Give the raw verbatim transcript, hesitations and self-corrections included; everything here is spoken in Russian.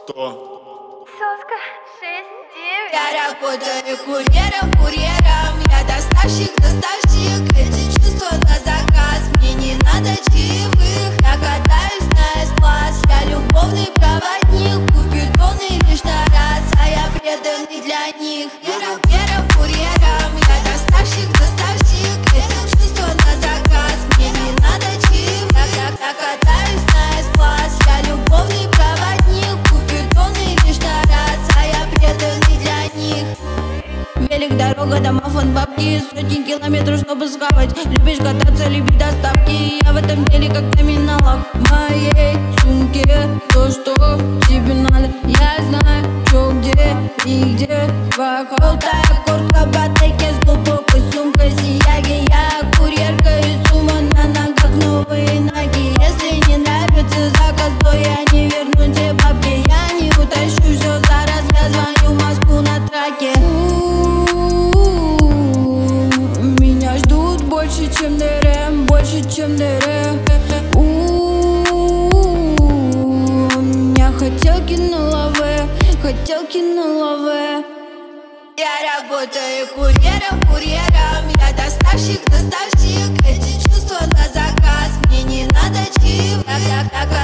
сто. Соска шесть девять. Я работаю курьером, курьером. Я доставщик, доставщик. Эти чувства на заказ. Мне не надо чаевых. Я катаюсь на эс-класс. Я любовный проводник. Купидоны лишь на раз, а я преданный для них. Я курьером, курьером. Я доставщик, доставщик. Эти чувства на заказ. Мне не надо чаевых. Я, я, я катаюсь на эс-класс. Я любовный проводник. Купидоны лишь на раз, а я преданный для них. Велик, дорога, домофон, бабки, сотни километров, чтобы схавать. Любишь кататься, люби доставки. Я в этом деле как на миналах. В моей сумке то, что тебе надо. Я знаю, что, где и где. Желтая куртка, батарейки с глубокой сумкой сияги. Я курьерка из сумма на ногах, новые ноги. Если не нравится заказ, то я не верну те бабки. Я не утащу все за раз, я звоню в Москву на траке. Меня ждут больше, чем ДРМ, больше, чем ДРМ. Меня хотелки на лаве, хотелки на лаве. Я работаю курьером, курьером. Я доставщик, доставщик. Эти чувства на заказ. Мне не надо чаевых. Я, я, я